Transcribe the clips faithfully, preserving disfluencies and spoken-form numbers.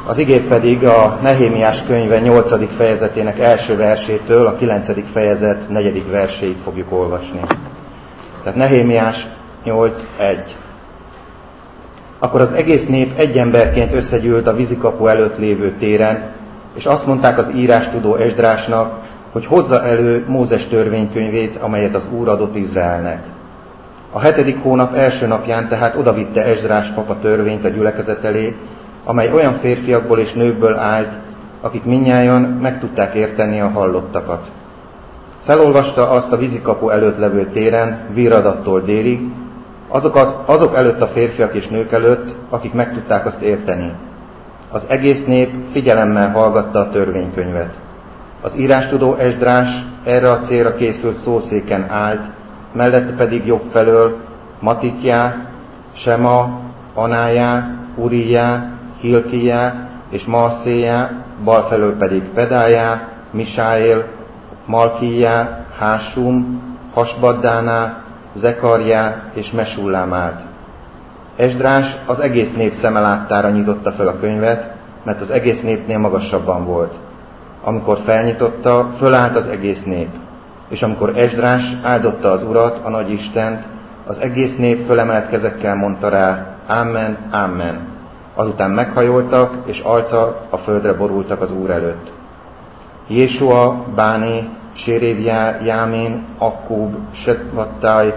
Az igét pedig a Nehémiás könyve nyolcadik fejezetének első versétől a kilencedik fejezet negyedik verséig fogjuk olvasni. Tehát Nehémiás nyolc egy. Akkor az egész nép egy emberként összegyűlt a vízikapu előtt lévő téren, és azt mondták az írástudó Esdrásnak, hogy hozza elő Mózes törvénykönyvét, amelyet az Úr adott Izraelnek. A hetedik hónap első napján tehát odavitte Esdrás pap a törvényt a gyülekezet elé, amely olyan férfiakból és nőkből állt, akik mindnyájan meg tudták érteni a hallottakat. Felolvasta azt a vízikapu előtt levő téren, Viradattól délig, azokat, azok előtt a férfiak és nők előtt, akik meg tudták azt érteni. Az egész nép figyelemmel hallgatta a törvénykönyvet. Az írástudó Esdrás erre a célra készült szószéken állt, mellette pedig jobb felől Matitjá, Sema, Anájá, Urijá, Hilkijá és Maasszéjá, bal felől pedig Pedájá, Misáél, Malkijá, Hásum, Hasbaddáná, Zekarjá és Mesullám állt. Esdrás az egész nép szeme láttára nyitotta fel a könyvet, mert az egész népnél magasabban volt. Amikor felnyitotta, fölállt az egész nép. És amikor Esdrás áldotta az Urat, a nagy Istent, az egész nép fölemelt kezekkel mondta rá, Amen, Amen. Azután meghajoltak, és arccal a földre borultak az Úr előtt. Jésua, Báni, Sérévjá, Jámén, Akkub, Setvattáj,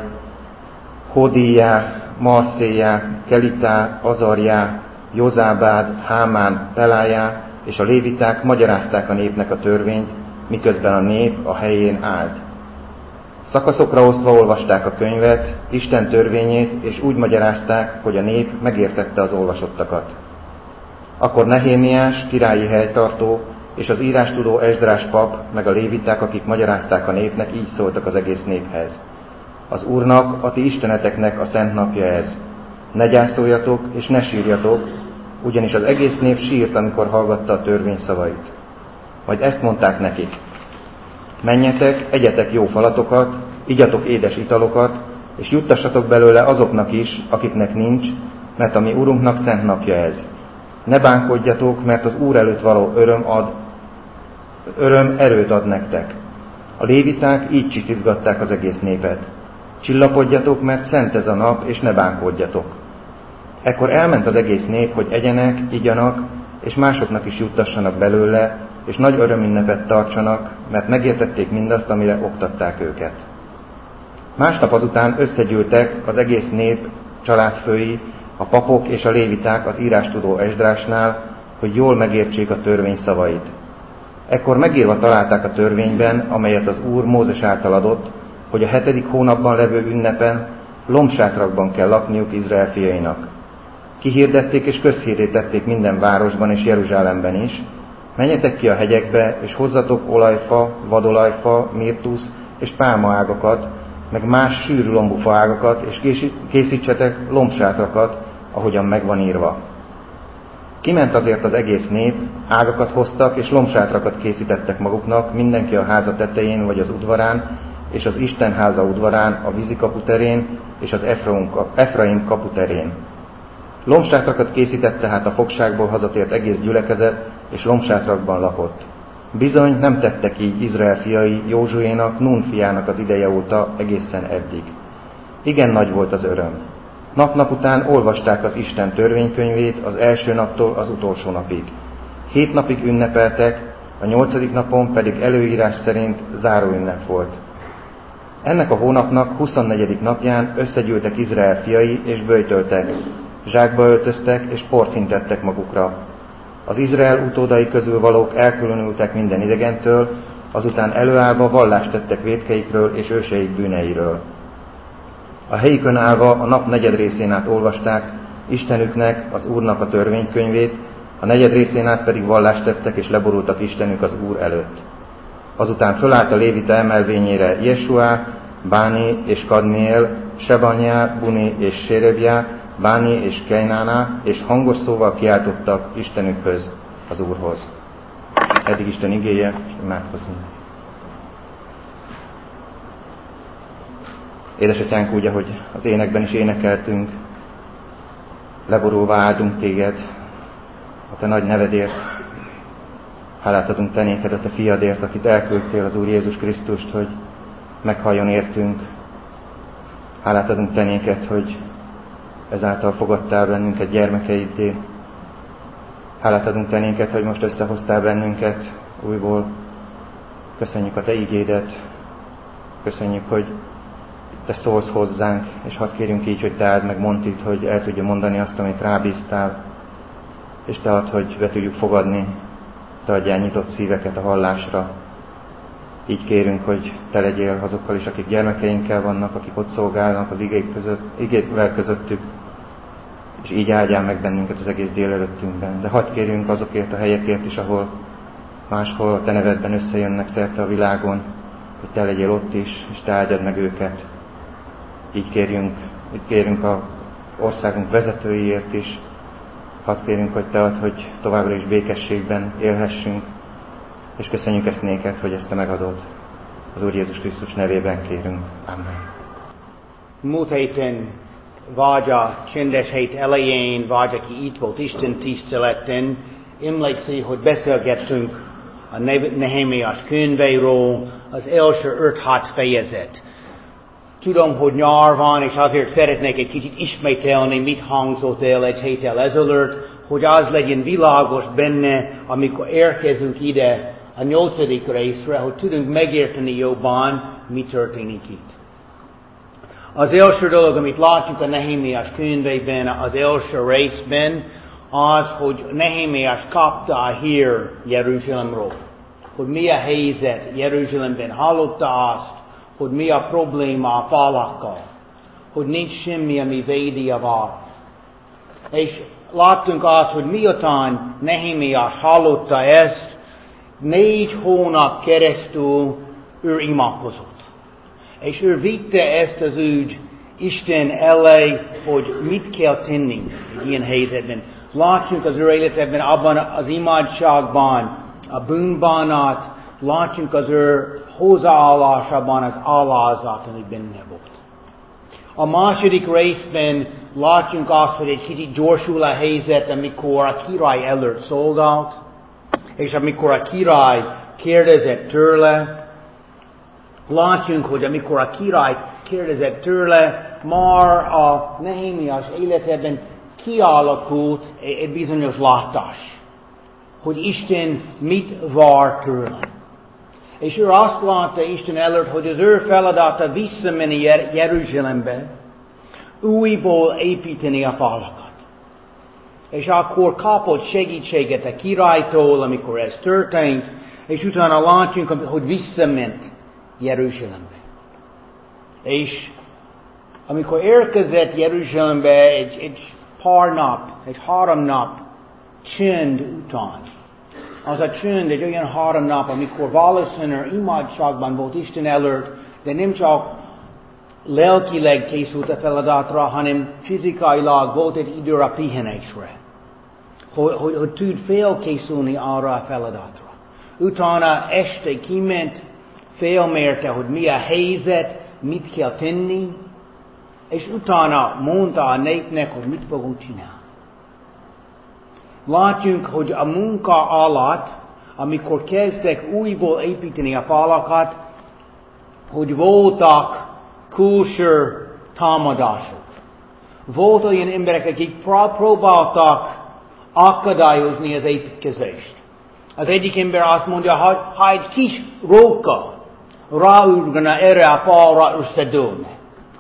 Hodijá, Maasszéjá, Kelitá, Azarjá, Jozábád, Hámán, Pelájá és a léviták magyarázták a népnek a törvényt, miközben a nép a helyén állt. Szakaszokra osztva olvasták a könyvet, Isten törvényét, és úgy magyarázták, hogy a nép megértette az olvasottakat. Akkor Nehémiás, királyi helytartó, és az írástudó Esdrás pap, meg a léviták, akik magyarázták a népnek, így szóltak az egész néphez. Az Úrnak, a ti isteneteknek a szent napja ez. Ne gyászoljatok, és ne sírjatok, ugyanis az egész nép sírt, amikor hallgatta a törvény szavait. Majd ezt mondták nekik: menjetek, egyetek jó falatokat, igyatok édes italokat, és juttassatok belőle azoknak is, akiknek nincs, mert a mi Urunknak szent napja ez. Ne bánkodjatok, mert az Úr előtt való öröm, ad, öröm erőt ad nektek. A léviták így csitítgatták az egész népet. Csillapodjatok, mert szent ez a nap, és ne bánkodjatok. Ekkor elment az egész nép, hogy egyenek, igyanak, és másoknak is juttassanak belőle, és nagy örömünnepet tartsanak, mert megértették mindazt, amire oktatták őket. Másnap azután összegyűltek az egész nép családfői, a papok és a léviták az írástudó Esdrásnál, hogy jól megértsék a törvény szavait. Ekkor megírva találták a törvényben, amelyet az Úr Mózes által adott, hogy a hetedik hónapban levő ünnepen lombsátrakban kell lakniuk Izrael fiainak. Kihirdették és közhirdették minden városban és Jeruzsálemben is: menjetek ki a hegyekbe, és hozzatok olajfa, vadolajfa, mirtusz és pálmaágakat, meg más sűrű lombúfa ágakat, és készítsetek lombsátrakat, ahogyan megvan írva. Kiment azért az egész nép, ágakat hoztak, és lombsátrakat készítettek maguknak, mindenki a háza tetején vagy az udvarán, és az Isten háza udvarán, a vízikapu terén, és az Efraim kapu terén. Lombsátrakat készített tehát a fogságból hazatért egész gyülekezet, és lombsátrakban lakott. Bizony nem tettek így Izrael fiai Józsuénak, Nun fiának az ideje óta egészen eddig. Igen nagy volt az öröm. Nap-nap után olvasták az Isten törvénykönyvét az első naptól az utolsó napig. Hét napig ünnepeltek, a nyolcadik napon pedig előírás szerint záróünnep volt. Ennek a hónapnak huszonnegyedik napján összegyűltek Izrael fiai és böjtöltek, zsákba öltöztek és port hintettek magukra. Az Izrael utódai közül valók elkülönültek minden idegentől, azután előállva vallást tettek vétkeikről és őseik bűneiről. A helyükön állva a nap negyed részén át olvasták Istenüknek, az Úrnak a törvénykönyvét, a negyed részén át pedig vallást tettek és leborultak Istenük az Úr előtt. Azután fölállt a lévita emelvényére Jesua, Báni és Kadmiel, Sebanyá, Buni és Sérebjá, Báni és Kejnáná, és hangos szóval kiáltottak Istenükhöz, az Úrhoz. Eddig Isten igéje, és imádkozzunk. Édesatyánk, úgy, ahogy az énekben is énekeltünk, leborulva áldunk téged, a te nagy nevedért. Hálát adunk te néked a te fiadért, akit elküldtél, az Úr Jézus Krisztust, hogy meghalljon értünk. Hálát adunk te néked, hogy ezáltal fogadtál bennünket gyermekeiddé. Hálát adunk te néked, hogy most összehoztál bennünket újból. Köszönjük a te igédet. Köszönjük, hogy te szólsz hozzánk, és hadd kérjünk így, hogy te áld meg Montit, hogy el tudja mondani azt, amit rábíztál, és te add, hogy be tudjuk fogadni, te adjál nyitott szíveket a hallásra. Így kérünk, hogy te legyél azokkal is, akik gyermekeinkkel vannak, akik ott szolgálnak az igék között, igével közöttük, és így áldjál meg bennünket az egész délelőttünkben. De hadd kérjünk azokért a helyekért is, ahol máshol a te nevedben összejönnek szerte a világon, hogy te legyél ott is, és te áldjad meg őket. Így kérjünk, így kérünk a országunk vezetőiért is, hadd kérünk, hogy te add, hogy továbbra is békességben élhessünk, és köszönjük ezt néked, hogy ezt te megadod. Az Úr Jézus Krisztus nevében kérünk. Amen. Múlt héten vagy a csendes hét elején, vagy aki itt volt Isten tiszteleten, emlékszi, hogy beszélgettünk a Nehemiás könyvéről, az első öt-hat fejezet. Tudom, hogy nyár van, és azért szeretnék egy kicsit ismételni, mit hangzott el egy héttel ezelőtt, hogy az legyen világos benne, amikor érkezünk ide a nyolcadik részre, hogy tudunk megérteni jobban, mi történik itt. Az első dolog, amit látjuk a Nehemiás könyvében, az első részben, az, hogy Nehemiás kapta a hír Jeruzsálemről. Hogy mi a helyzet Jeruzsálemben, hallotta azt, hogy mi a probléma a falakkal, hogy nincs semmi, ami védi a város. És láttunk azt, hogy miután Nehemiás hallotta ezt, négy hónap keresztül ő imádkozott. És ő vitte ezt az ügy Isten elé, hogy mit kell tenni egy ilyen helyzetben. Látjuk az ő életében, abban az imádságban, a bűnbánat, látjuk az ő hozzáállásában az alázat, ami benne volt. A második részben látjuk azt, hogy egy kicsit gyorsul a helyzet, amikor a király előtt szolgált, és amikor a király kérdezett tőle, látjuk, hogy amikor a király kérdezett tőle, már a Nehemiás életében kialakult egy bizonyos látás, hogy Isten mit vár tőle. És ő azt látta Isten előtt, hogy az ő feladata visszamenni Jeruzsálembe, újból építeni a falakat. És akkor kapott segítséget a királytól, amikor ez történt, és utána látjuk, hogy visszament Jeruzsálembe. És amikor érkezett Jeruzsálembe egy, egy pár nap, egy három nap csend után, az a csend egy olyan három nap, amikor valószínűleg imádságban volt Isten előtt, de nem csak lelkileg készült a feladatra, hanem fizikailag volt egy idő a pihenésre, hogy, hogy, hogy tud felkészülni arra a feladatra. Utána este kiment, felmérte, hogy mi a helyzet, mit kell tenni, és utána mondta a népnek, hogy mit fogunk csinálni. Látjuk, hogy a munka alatt, amikor kezdtek újból építeni a falakat, hogy voltak külső támadások. Volt olyan emberek, akik próbáltak akadályozni az építkezést. Az egyik ember azt mondja, hogy ha egy kis róka ráugrana erre a falra, összedőlne.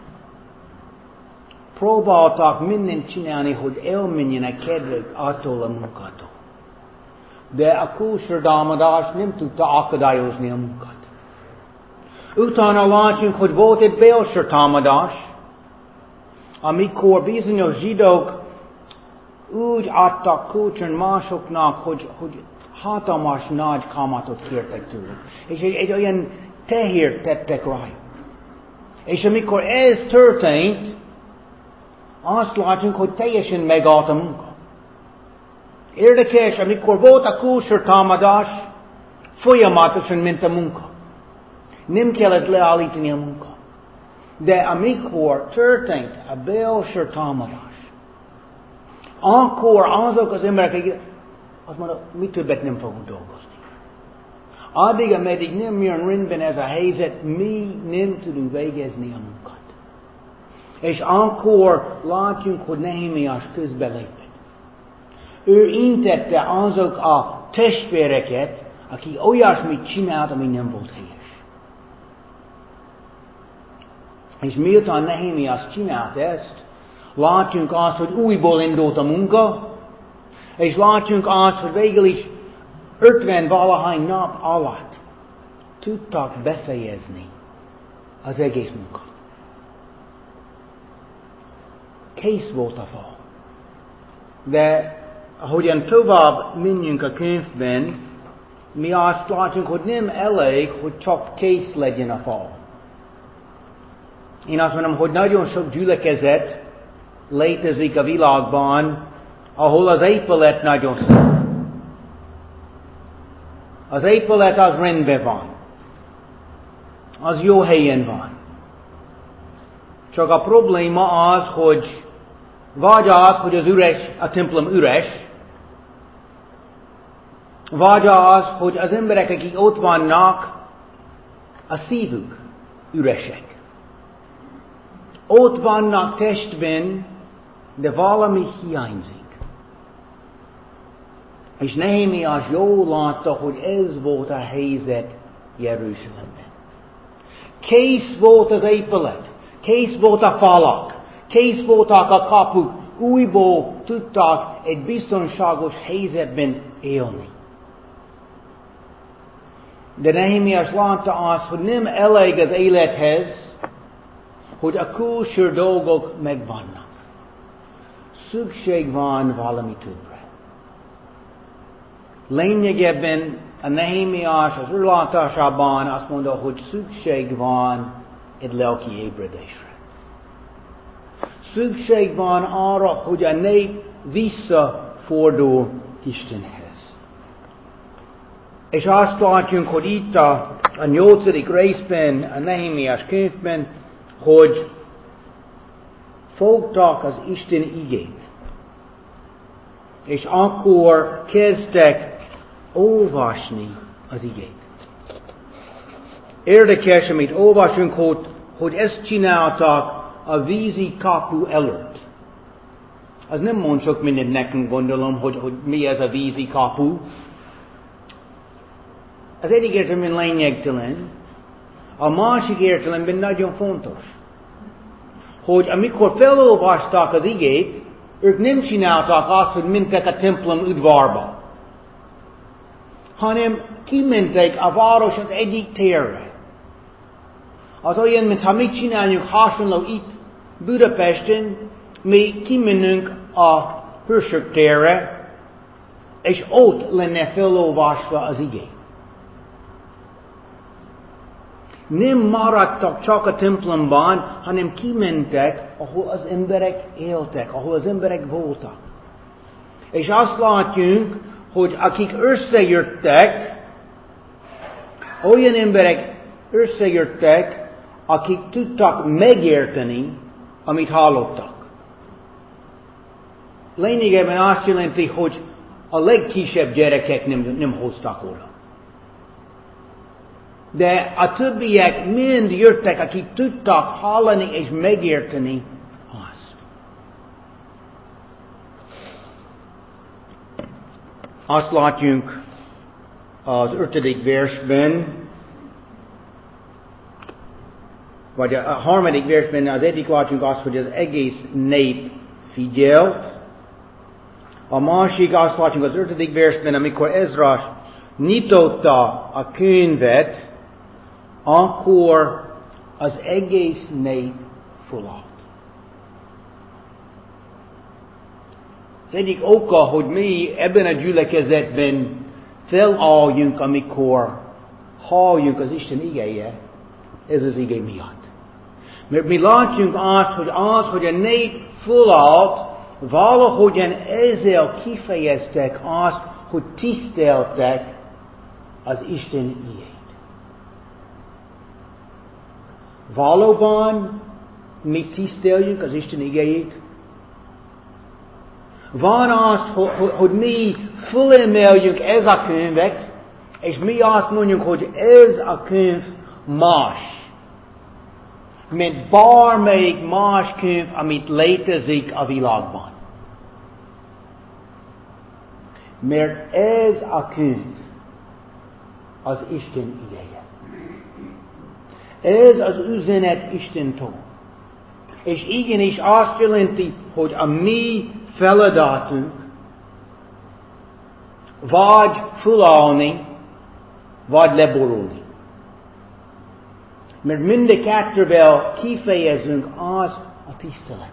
Próbáltak mindent csinálni, hogy elmenjenek kedvük attól a munkától. De a külső támadás nem tudta akadályozni a munkát. Utána látjuk, hogy volt egy belső támadás, amikor bizonyos zsidók úgy adtak kölcsön másoknak, hogy, hogy hatalmas nagy kamatot kértek tőlük. És egy, egy olyan tehért tettek rájuk. És amikor ez történt, azt látjuk, hogy teljesen megállt a munka. Érdekes, amikor volt a külső támadás, folyamatosan ment a munka. Nem kellett leállítani a munka. De amikor történt a belső támadás, akkor azok az emberek, akik azt mondja, mi többet nem fogunk dolgozni. Addig, ameddig nem jön rendben ez a helyzet, mi nem tudunk végezni a munkát. És akkor látjunk, hogy Nehemiás közbelépett. Ő intette azok a testvéreket, akik olyasmit csinált, ami nem volt helyes. És miután Nehemiás csinált ezt, látjunk azt, hogy újból indult a munka, és látjunk azt, hogy végül is ötven valahány nap alatt tudtak befejezni az egész munkát. Kész volt a fal. De ahogyan tovább menjünk a könyvben, mi azt látjuk, hogy nem elég, hogy csak kész legyen a fal. Én azt mondom, hogy nagyon sok gyülekezet létezik a világban, ahol az épület nagyon szép. Az épület az rendben van. Az jó helyen van. Csak a probléma az, hogy vagy az, hogy az üres, a templom üres, vagy az, hogy az emberek, akik ott vannak, a szívük üresek. Ott vannak testben, de valami hiányzik. És Nehemiás jól látta, hogy ez volt a helyzet Jeruzsálemben. Kész volt az épület, kész volt a falak, kész voltak a kapuk, újból tudtak egy biztonságos helyzetben élni. De Nehemiás látta azt, hogy nem elég az élethez, hogy a külső dolgok megvannak. Szükség van valami többre. Lényegében a Nehemiás az ő látásában azt mondta, hogy szükség van egy lelki ébredésre. Szükség van arra, hogy a nép visszafordul Istenhez. És azt látjuk, hogy itt a, a nyolcadik részben, a Nehemiás könyvben, hogy fogtak az Isten igét. És akkor kezdtek olvasni az igét. Érdekes, amit olvasunk, hogy, hogy ezt csináltak a vízi kapu előtt. Az nem mond sok mindent nekünk, gondolom, hogy, hogy mi ez a vízi kapu. Az egyik értelemben lényegtelen, a másik értelemben nagyon fontos. Hogy amikor felolvasták az igét, ők nem csinálták azt, hogy mentek a templom udvarba, hanem kimentek a város az egyik térre. Az olyan, mintha mi csináljuk hasonló itt Budapesten, mi kimenünk a Hősök térre, és ott lenne felolvasva az igé. Nem maradtak csak a templomban, hanem kimentek, ahol az emberek éltek, ahol az emberek voltak. És azt látjuk, hogy akik összejöttek, olyan emberek összejöttek, akik tudtak megérteni, amit hallottak. Lényegében azt jelenti, hogy a legkisebb gyerekek nem, nem hoztak oda. De a többiek mind jöttek, akik tudtak hallani és megérteni azt. Azt látjuk az ötödik versben, vagy a harmadik versben az egyik látjuk azt, hogy az egész nép figyelt. A másik azt látjuk az ötödik versben, amikor Ezrás nyitotta a könyvet, akkor az egész nép fölállt. Az egyik oka, hogy mi ebben a gyülekezetben felálljunk, amikor halljuk az Isten igéje, ez az igé miatt. Mert mi látjuk azt, hogy az, hogy a nép fölállt, valahogyan ezzel kifejeztek azt, hogy tiszteltek az Isten igét. Valóban mi tiszteljük az Isten igéjét? Van azt, hogy mi fölemeljük ez a könyvet, és mi azt mondjuk, hogy ez a könyv más, mint bármelyik más könyv, amit létezik a világban. Mert ez a könyv az Isten igéje. Ez az üzenet Istentől. És igenis azt jelenti, hogy a mi feladatunk vagy fölállni, vagy leborulni. Mert mind a kettővel kifejezünk azt a tiszteletet.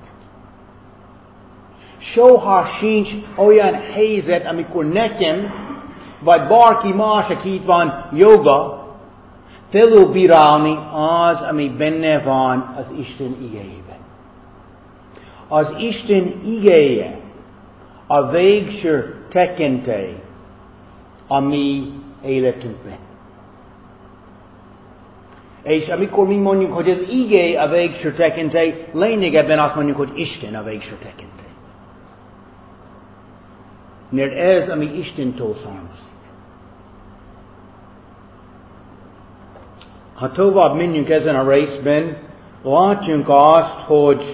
Soha sincs olyan helyzet, amikor nekem, vagy bárki más, aki itt van, joga, felülbírálni az, ami benne van az Isten igéjében. Az Isten igéje a végső tekintély a mi életünkben. És amikor mi mondjuk, hogy az igé a végső tekintély, lényegében azt mondjuk, hogy Isten a végső tekintély. Mert ez, ami Istentől származik. Ha tovább menjünk ezen a részben, látjunk azt, hogy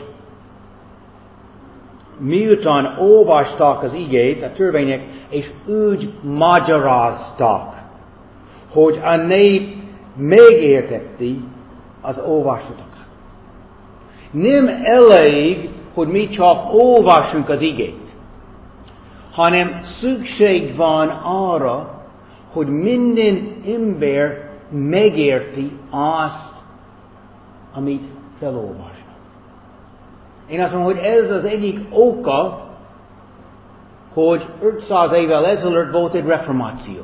miután olvasták az igét a törvények, és úgy magyarázták, hogy a nép megértette az olvasatokat. Nem elég, hogy mi csak olvassunk az igét, hanem szükség van arra, hogy minden ember megérti azt, amit felolvasnak. Én azt mondom, hogy ez az egyik oka, hogy ötszáz évvel ezelőtt volt egy reformáció.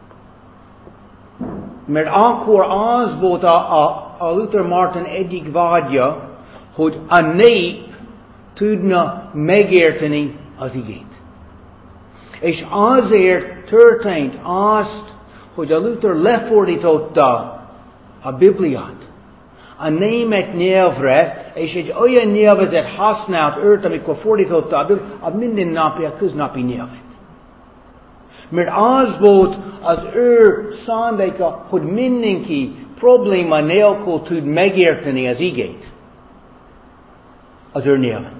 Mert akkor az volt a, a, a Luther Martin egyik vágya, hogy a nép tudna megérteni az igét. És azért történt azt, hogy a Luther lefordította a Bibliát a német nyelvre, és egy olyan nyelvezet használt őt, amikor fordította a Bibliát, a mindennapi, a köznapi nyelvet. Mert az volt az ő szándéka, hogy mindenki probléma nélkül tud megérteni az igét az ő nyelven.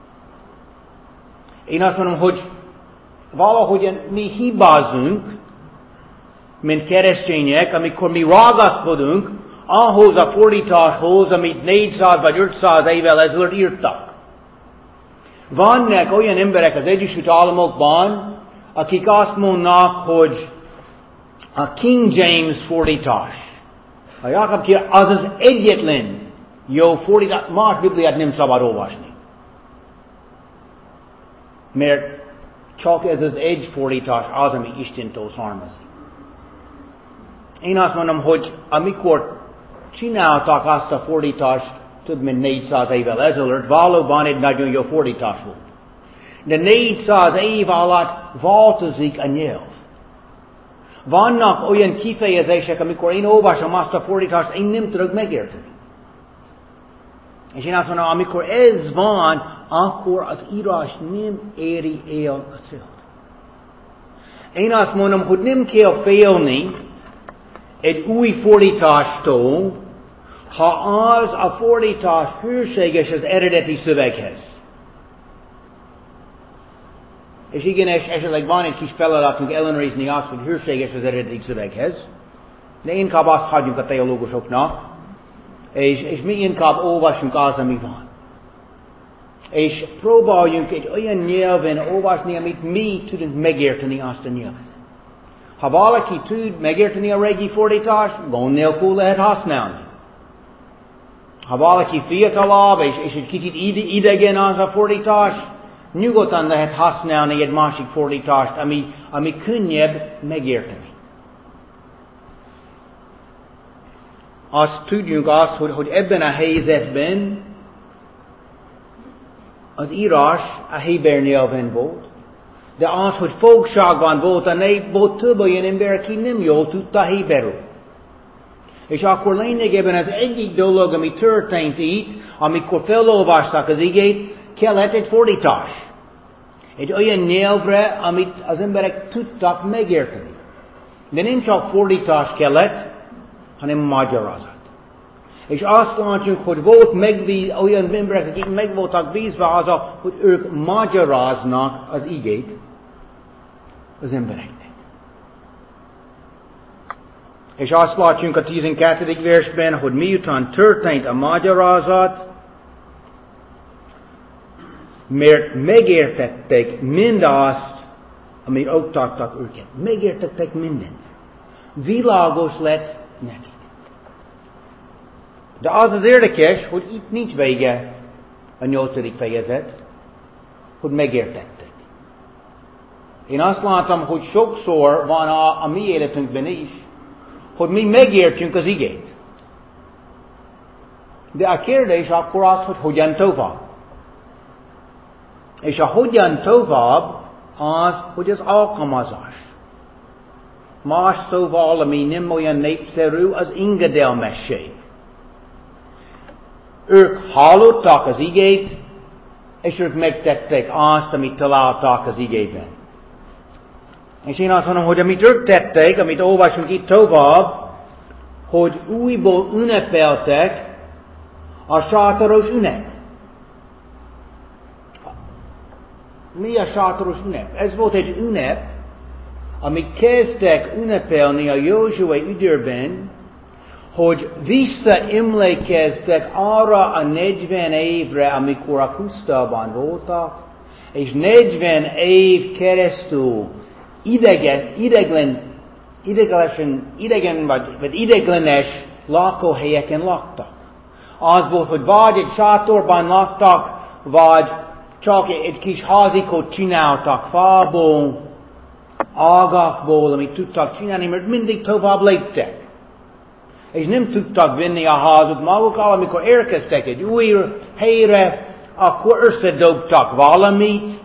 Én azt mondom, hogy valahogy mi hibázunk, mint keresztények, amikor mi ragaszkodunk ahhoz a fordításhoz, amit négyszáz vagy ötszáz évvel ezelőtt írtak. Vannak olyan emberek az Egyesült Államokban, akik azt mondnak, hogy a King James fordítás, a Jákob király, az az egyetlen jó fordítás, más Bibliát nem szabad olvasni. Mert csak ez az egy fordítás az, ami Istentől származik. Én azt mondom, hogy amikor csináltak azt a fordítást több mint négyszáz évvel ezelőtt, valóban egy nagyon jó fordítás volt. De négyszáz év alatt változik a nyelv. Vannak olyan kifejezések, amikor én olvasom azt a fordítást, én nem tudok megérteni. És én azt mondom, amikor ez van, akkor az írás nem éri el a célt. Én azt mondom, hogy nem kell félni egy új fordítástól, ha az a fordítás hűséges az eredeti szöveghez. És igen, és esetleg van egy kis feladatunk ellenőrizni azt, hogy hűséges az eredeti szöveghez, de inkább azt hagyjuk a teológusoknak, és, és mi inkább olvasunk az, ami van. És próbáljunk egy olyan nyelven olvasni, amit mi tudunk megérteni azt a nyelvezet. Ha valaki tud megérteni a régi fordítást, gond nélkül lehet használni. Ha valaki fiatalabb, és, és egy kicsit idegen az a fordítás, nyugodtan lehet használni egy másik fordítást, ami, ami könnyebb megérteni. Azt tudjuk azt, hogy, hogy ebben a helyzetben az írás a héber nyelven volt, de az, hogy fogságban volt a nép, volt több olyan ember, aki nem jól tudta héberül. És akkor lényegében az egyik dolog, ami történt itt, amikor felolvasták az igét, kellett egy fordítás. Egy olyan nyelvre, amit az emberek tudtak megérteni. De nem csak fordítás kellett, hanem magyarázat. És azt látjuk, hogy volt megbíz, olyan emberek, akik meg voltak bízva azzal, hogy ők magyaráznak az igét az embereknek. És azt látjuk a tizenkettedik versben, hogy miután történt a magyarázat, mert megértették mindazt, amit oktattak őket. Megértették mindent. Világos lett nekik. De az az érdekes, hogy itt nincs vége a nyolcadik fejezet, hogy megértettek. Én azt látom, hogy sokszor van a, a mi életünkben is, hogy mi megértjünk az igét. De a kérdés akkor az, hogy hogyan tovább. És a hogyan tovább az, hogy az alkalmazás. Más szóval, ami nem olyan népszerű, az engedelmesség. Ők hallották az igét, és ők megtették azt, amit találták az igében. És én azt mondom, hogy amit ők tették, amit olvasunk itt tovább, hogy újból ünnepeltek a sátoros ünnep. Mi a sátoros ünnep? Ez volt egy ünnep, amit kezdtek ünnepelni a Józsué időben, hogy visszaemlékeztek arra a negyven évre, amikor a pusztában voltak, és negyven év keresztül idegen, ideglen, idegenesen, idegen vagy, vagy ideglenes lakóhelyeken laktak. Az volt, hogy vagy egy sátorban laktak, vagy csak egy kis házikot csináltak fából, ágakból, amit tudtak csinálni, mert mindig tovább léptek. És nem tudtak vinni a házuk magukkal, amikor érkeztek egy új helyre, akkor összedobtak valamit,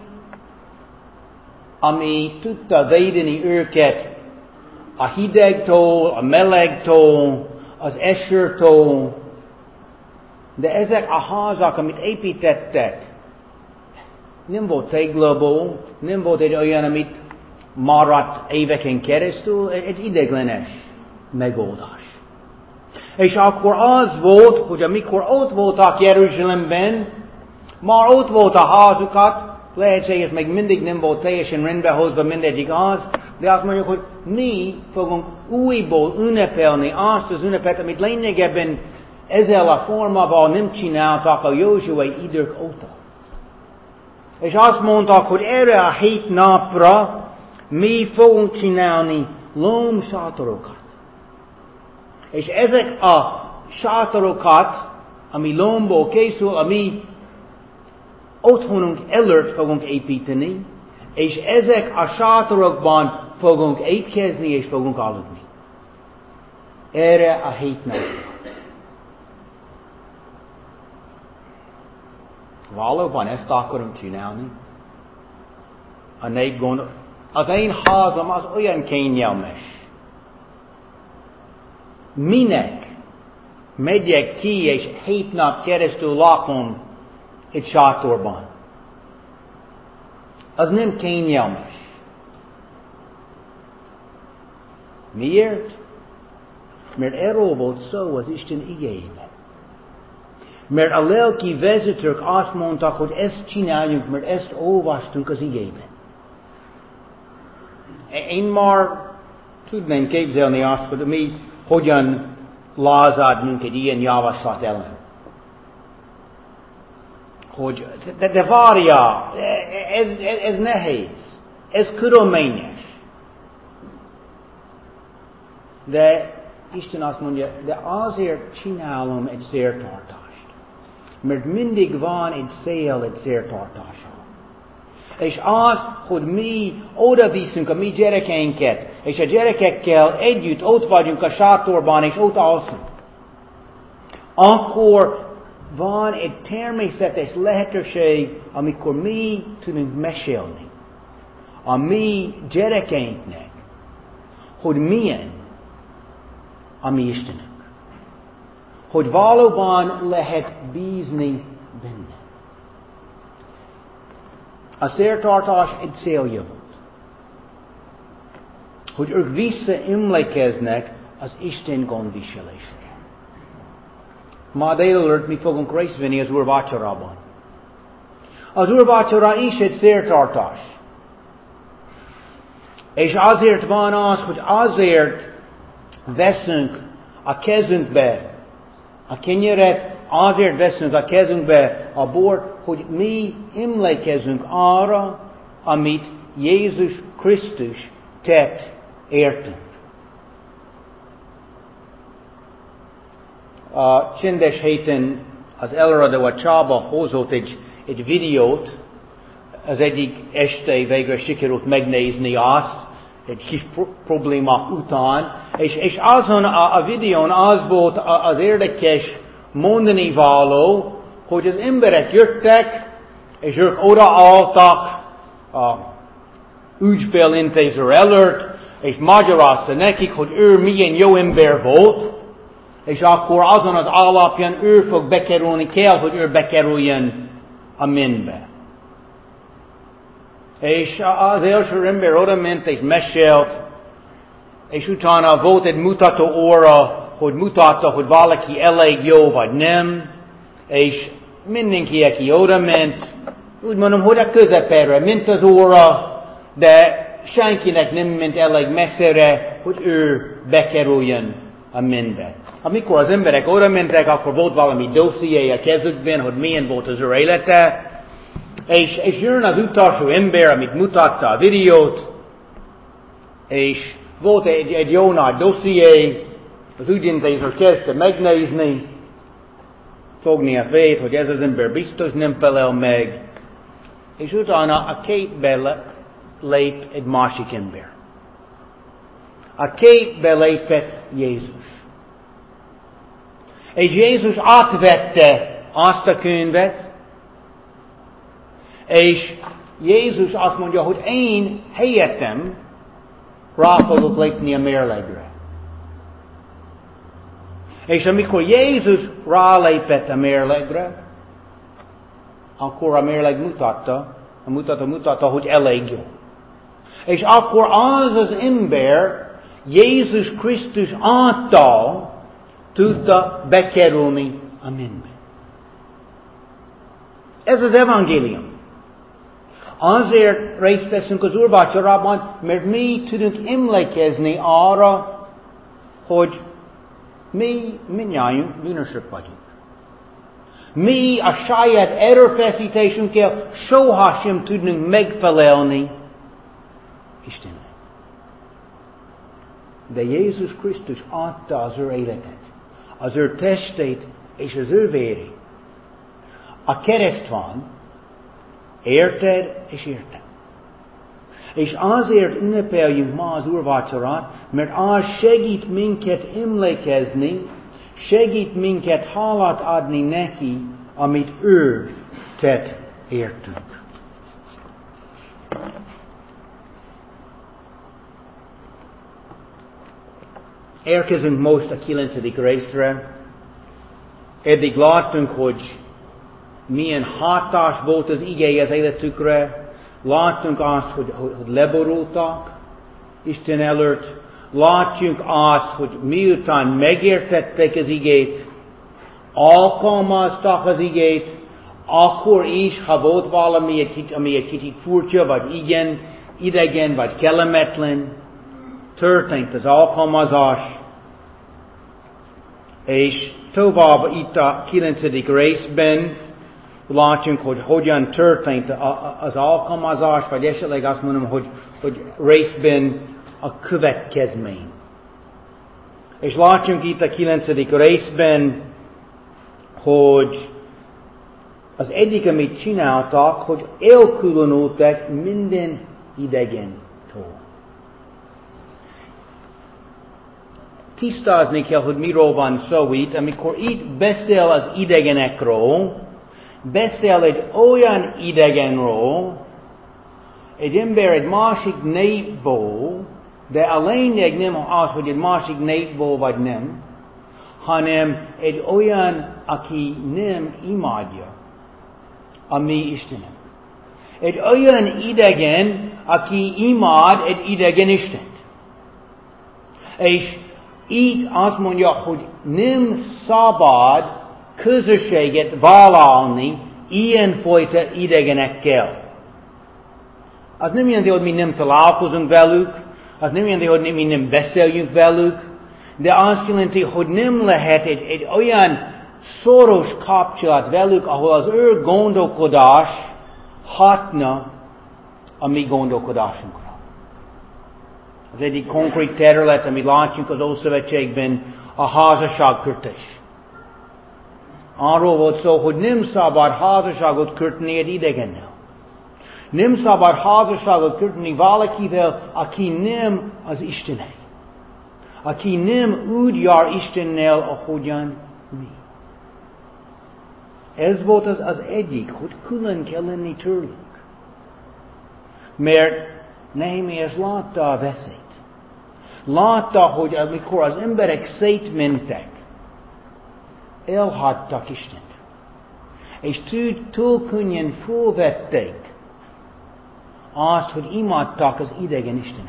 ami tudta védeni őket a hidegtől, a melegtől, az esőtől. De ezek a házak, amit építettek, nem volt téglából, nem volt egy olyan, amit maradt éveken keresztül, egy ideglenes megoldás. És akkor az volt, hogy amikor ott voltak Jeruzsálemben, már ott volt a házukat, lehetséges, még mindig nem volt teljesen rendbe hozva mindegyik az, de azt mondjuk, hogy mi fogunk újból ünnepelni azt az ünnepet, amit lényegében ezzel a formával nem csináltak a Józsué idők óta. És azt mondták, hogy erre a hét napra mi fogunk csinálni lombsátorokat. És ezek a sátorokat, ami lombból készül, ami otthonunk előtt fogunk építeni, és ezek a sátorokban fogunk étkezni és fogunk aludni. Erre a hét napra. Valóban ezt akarunk csinálni? A nép gondol, az én házam az olyan kényelmes. Minek megyek ki és hét nap keresztül lakom egy sátorban? Az nem kényelmes. Miért? Mert erről volt szó az Isten igéjében. Mert a lelki vezetők azt mondtak, hogy ezt csináljuk, mert ezt olvastunk az igében. Én már tudnám képzelni azt, hogy mi hogyan lázadnunk egy ilyen javaslat ellen. Hogy, de, de várja, ez, ez, ez nehéz, ez körülményes. De Isten azt mondja, de azért csinálom egy szertartást. Mert mindig van egy cél egy szertartással. És az, hogy mi oda viszünk a mi gyerekeinket, és a gyerekekkel együtt ott vagyunk a sátorban, és ott alszunk, akkor van egy természetes lehetőség, amikor mi tudunk mesélni a mi gyerekeinknek, hogy milyen a mi Istenünk. Hogy valóban lehet bízni benne. a szertartás egy célja volt. Hogy ők visszaemlékeznek az Isten gondviselésére. Ma délelőtt mi fogunk részt venni az úrvacsorában. Az úrvacsora is egy szertartás. És azért van az, hogy azért veszünk a kezünkbe a kenyeret, azért veszünk a kezünkbe a bort, hogy mi emlékezzünk arra, amit Jézus Krisztus tett értünk. A csendes héten az előadó a Csaba hozott egy, egy videót, az egyik este végre sikerült megnézni azt, egy kis pro- probléma után, és, és azon a, a videón az volt az érdekes mondani való, hogy az emberek jöttek, és ők odaálltak a ügyfélintéző előtt, és magyarázta nekik, hogy ő milyen jó ember volt, és akkor azon az alapján ő fog bekerülni, kell, hogy ő bekerüljön a mennybe. És az első ember oda ment és mesélt, és utána volt egy mutató óra, hogy mutatta, hogy valaki elég jó vagy nem, és mindenki, aki oda ment, úgy mondom, hogy a közepére ment az óra, de senkinek nem ment elég messzire, hogy ő bekerüljön a mennybe. Amikor az emberek oda mentek, akkor volt valami dosszié a kezükben, hogy milyen volt az ő élete, és, és jön az utolsó ember, amit mutatta a videót, és volt egy, egy jó nagy dosszié, az ügyintéző kezdte megnézni, fogni a fejét, hogy ez az ember biztos nem felel meg, és utána a képbe lép egy másik ember. A képbe lépett Jézus. És Jézus átvette azt a könyvet, és Jézus azt mondja, hogy én helyettem rá fogok lépni a mérlegre. És amikor Jézus rálépett a mérlegre, akkor a mérleg mutatta, mutatta, mutatta, hogy elég jó. És akkor az az ember Jézus Krisztus által tudta bekerülni a mennybe. Ez az evangélium. Azért részt veszünk az úrvacsorában, mert mi tudunk emlékezni arra, hogy mi mindnyájunk bűnösök vagyunk. Mi a saját erőfeszítésünkkel sohasem tudnunk megfelelni Istennek. De Jézus Krisztus adta az ő életet, az ő testét és az ő vérét. A kereszt van, érted és értem. És azért ünnepeljünk ma az úrvacsorát, mert az segít minket emlékezni, segít minket hálát adni neki, amit ő tett értünk. Érkezünk most a kilencedik részre. Eddig láttunk, hogy milyen hatás volt az igény az életükre. Láttunk azt, hogy, hogy leborultak Isten előtt. Látjuk azt, hogy miután megértették az igét, alkalmaztak az igét, akkor is, ha volt valami, ami egy kicsit furcsa, vagy igen, idegen, vagy kellemetlen, történt az alkalmazás. És tovább itt a kilencedik részben látjuk, hogy hogyan történt az alkalmazás, vagy esetleg azt mondom, hogy, hogy részben a következmény. És látjuk itt a kilencedik részben, hogy az egyik, amit csináltak, hogy elkülönültek minden idegentől. Tisztázni kell, hogy miről van szó itt, amikor itt beszél az idegenekről, beszél egy olyan idegenről, egy ember egy másik népból, de a lényeg nem az, hogy egy másik népból vagy nem, hanem egy olyan, aki nem imádja a mi Istenem. egy olyan idegen, aki imád egy idegen Istent. És így azt mondja, hogy nem szabad közösséget vállalni ilyenfajta idegenekkel. Az nem jelenti, hogy mi nem találkozunk velük, az nem jelenti, hogy mi nem beszéljünk velük, de azt jelenti, hogy nem lehet egy, egy olyan szoros kapcsolat velük, ahol az ő gondolkodás hatna a mi gondolkodásunkra. Az egyik konkrét terület, amit látjuk az Ószövetségben, a házasságkötés. Arról volt szó, hogy nem szabad házasságot kötni egy idegennel. Nem szabad házasságot kötni valakivel, aki nem az Istené. Aki nem úgy jár Istennel, ahogyan mi. Ez volt az, az egyik, hogy külön kell lenni tőlünk. Mert Nehémiás látta a veszélyt. Látta, hogy amikor az emberek szétmentek, elhagytak Istent. És túl, túl könnyen fölvették azt, hogy imádták az idegen isteneket.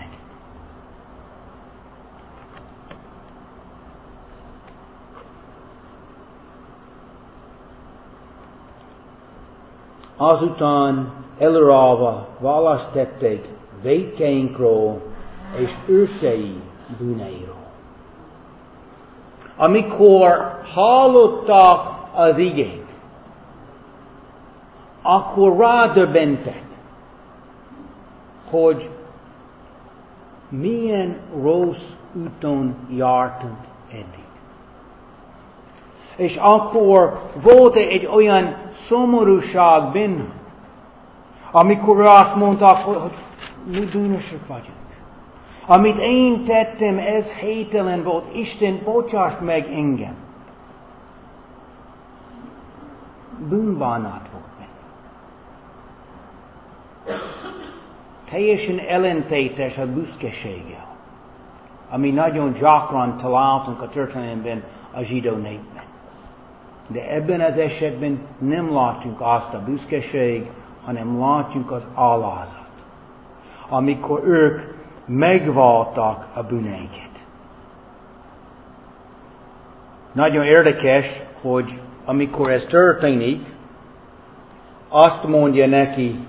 Azután előállva választ tették vétkeinkról és ősei bűneiről. Amikor hallották az igét, akkor rádöbbentek, hogy milyen rossz úton jártunk eddig. És akkor volt egy olyan szomorúság bennünk, amikor azt mondták, hogy mi bűnösök vagyunk. Amit én tettem, ez helytelen volt. Isten, bocsáss meg engem. Bűnbánat volt benne. Teljesen ellentétes a büszkeséggel, ami nagyon gyakran találtunk a történelemben a zsidó népben. De ebben az esetben nem látjuk azt a büszkeség, hanem látjuk az alázat. Amikor ők megváltak a bűneiket. Nagyon érdekes, hogy amikor ez történik, azt mondja neki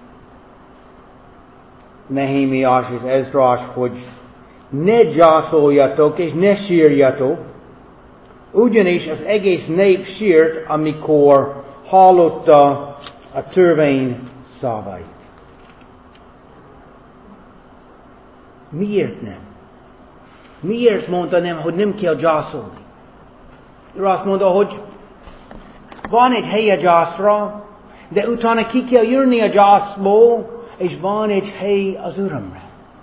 Nehémiás és Ezdrás, hogy ne gyászoljatok és ne sírjatok, ugyanis az egész nép sírt, amikor hallotta a törvény szavait. Miért nem? Miért mondta nem, hogy nem kell gyászolni? Ő azt mondta, hogy van egy hely a gyászra, de utána ki kell jönni a gyászból, és van egy hely az örömre.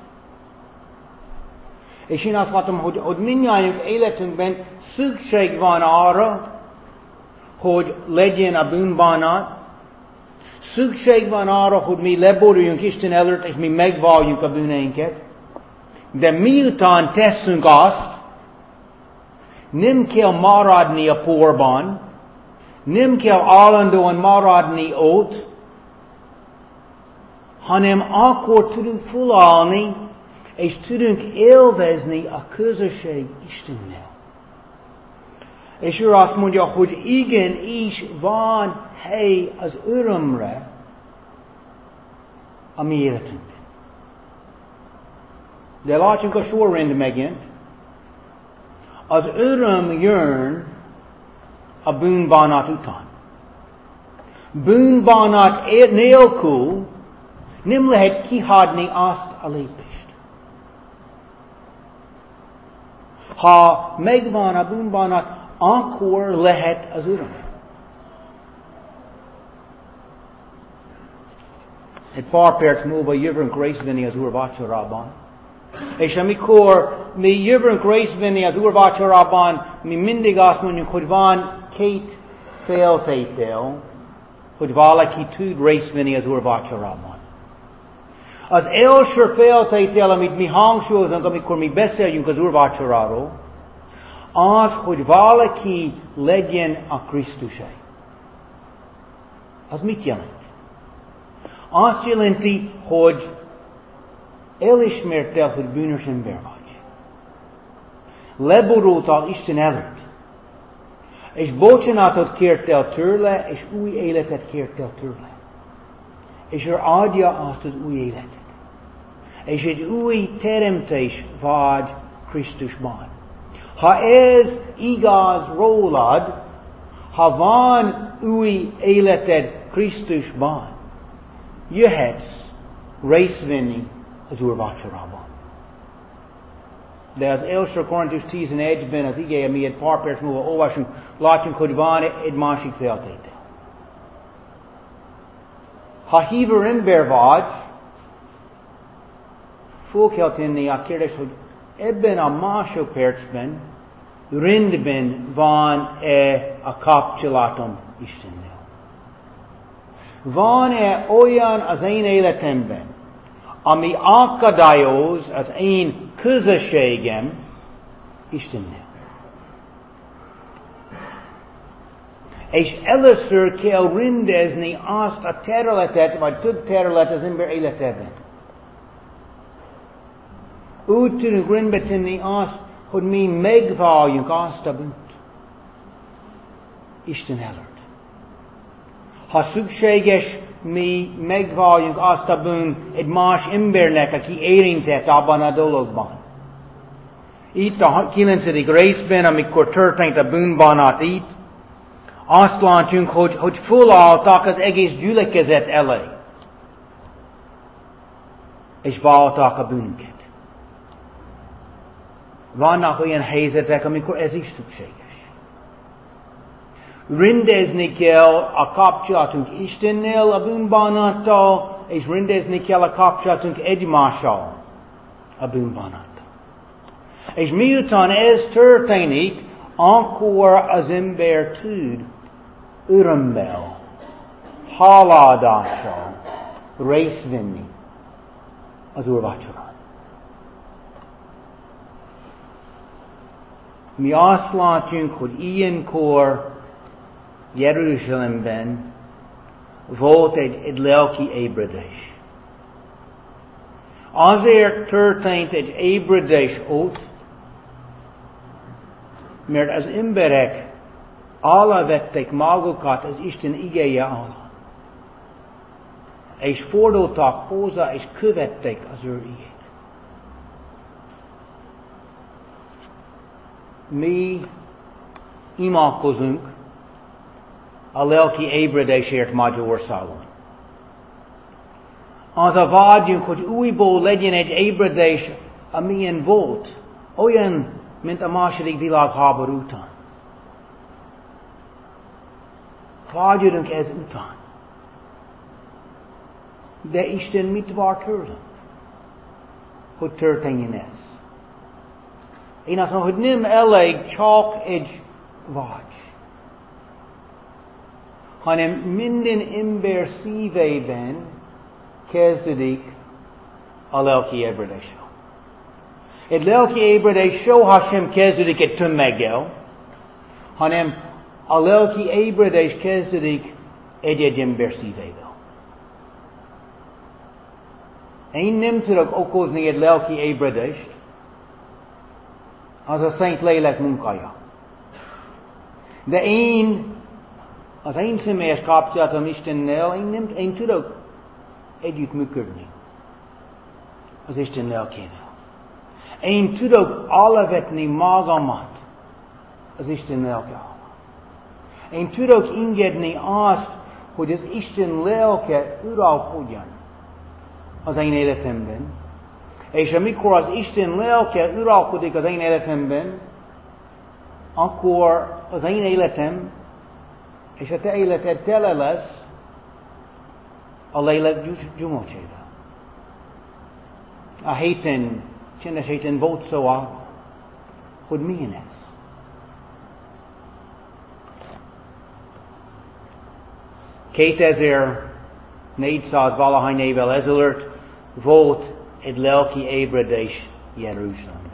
És én azt látom, hogy, hogy mindnyájunk életünkben szükség van arra, hogy legyen a bűnbánat. Szükség van arra, hogy mi leboruljunk Isten előtt, és mi megvalljuk a bűneinket. De miután tesszünk azt, nem kell maradni a porban, nem kell állandóan maradni ott, hanem akkor tudunk felállni, és tudunk élvezni a közösség Istennel. És ő azt mondja, hogy igen, is van hely az örömre a mi életünkben. De látjuk a sorrend megint. Az öröm jön a bűnbánat után. Bűnbánat nélkül nem lehet kihagyni azt a lépést. Ha megvan a bűnbánat, akkor lehet az öröm. Egy pár perc múlva jövünk részt venni az Úr vacsorában. És amikor mi jövünk részt venni az Úr vacsorában, mi mindig azt mondjuk, hogy van két feltétel, hogy valaki tud részt venni az Úr vacsorában. Az első feltétel, amit mi hangsúlyozunk, amikor mi beszéljünk az Úr vacsoráról, az, hogy valaki legyen a Krisztusé. Az mit jelent? Azt jelenti, hogy elismertel, hogy bűnös ember vagy. Leborultál Isten előtt. És bocsánatot kértél tőle, és új életet kértél tőle. És ő adja azt az új életet. És egy új teremtés vagy Krisztusban. Ha ez igaz rólad, ha van új életed Krisztusban, jöhetsz részt venni az Úr vacsorában. De az első Korintus tizenegyben az igéje, mi egy pár perc múlva olvasunk, látjunk, hogy van egy másik feltétel. Ha hívő ember vagy, föl kell tenni a kérdést, hogy ebben a másodpercben rendben van-e a kapcsolatom Istennel? Van-e olyan az én életemben, ami akadályoz az én közösségem Istennel? És először kell rendezni azt a területet, vagy több terület az ember életében. Úgy tudunk rendbe tenni azt, hogy mi megváljunk azt a bűnt Isten előtt. Ha szükséges, mi megváljunk azt a bűnt egy más embernek, aki érintett abban a dologban. Itt a kilencedik részben, amikor történt a bűnbánat itt, azt látjuk, hogy, hogy fölálltak az egész gyülekezet elé. És váltak a bűnüket. Vannak olyan helyzetek, amikor ez is szükséges. Rendezni kell a kapcsolatunk Istennel a bűnbánattal, és rendezni kell a kapcsolatunk egymással a bűnbánattal. És miután ez történik, akkor az ember tud örömmel, háladással részt venni az Úr vacsorán. Mi azt látjuk, hogy ilyenkor Jeruzsálemben volt egy, egy lelki ébredés. Azért történt egy ébredés ott, mert az emberek alávették magukat az Isten igéje alá. És fordultak hozzá, és követték az ő igét. Mi imádkozunk a lelki ébredésért Magyarországon. Az a vágyunk, hogy újból legyen egy ébredés, amilyen volt, olyan, mint a második világháború után. Vágyunk ez után. De Isten mit vár tőlünk, hogy történjen ez? Én azt mondom, hogy nem elég csak egy vágy, hanem minden ember szívében kezdődik a lelki ébredés. Egy lelki ébredés soha sem kezdődik egy tömeggel, hanem a lelki ébredés kezdődik egy-egy ember szívével. Én nem tudok okozni egy lelki ébredést, az a Szent Lélek munkája. De én, az én személyes kapcsolatom Istennel, én, nem, én tudok együttműködni az Isten lelkével. Én tudok alávetni magamat az Isten lelke. Én tudok engedni azt, hogy az Isten lelke uralkodjon az én életemben. És amikor az Isten lelke uralkodik az én életemben, akkor az én életem és a te életed tele lesz a lélek gyümölcsével. A héten, csendes héten volt szó arról, hogy milyen ez. kétezer-négyszáz valahány évvel ezelőtt volt egy lelki ébredés Jeruzsálemben.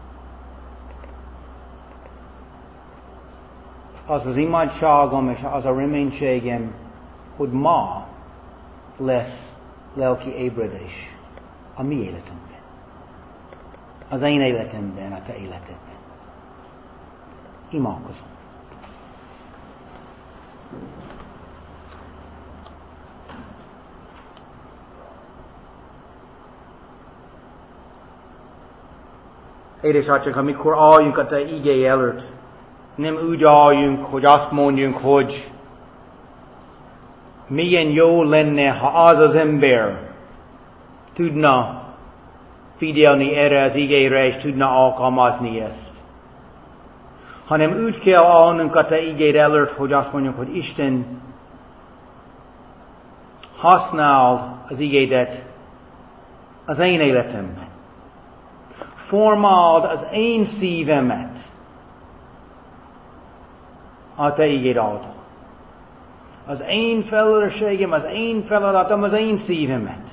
Az az imádságom és az a reménységem, hogy ma lesz lelki ébredés a mi életünkben. Az én életemben, a te életedben. Imádkozom. Édesatyánk, amikor álljunk a te igény előtt, nem úgy álljunk, hogy azt mondjunk, hogy milyen jó lenne, ha az az ember tudna figyelni erre az igére, és tudna alkalmazni ezt. Hanem úgy kell állnunk a te igéd előtt, hogy azt mondjuk, hogy Isten, használd az igédet az én életemben. Formáld az én szívemet a te igéd által. Az én felelősségem, az én feladatom, az én szívemet.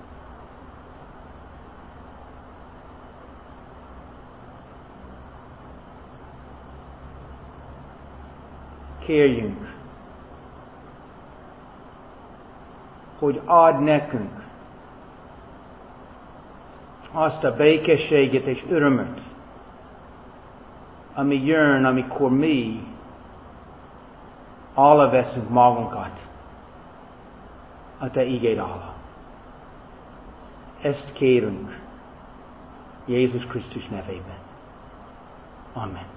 Kérjünk, hogy add nekünk azt a békességet és örömöt, ami jön, amikor mi alá veszünk magunkat a te igéd alá. Ezt kérünk Jézus Krisztus nevében. Amen.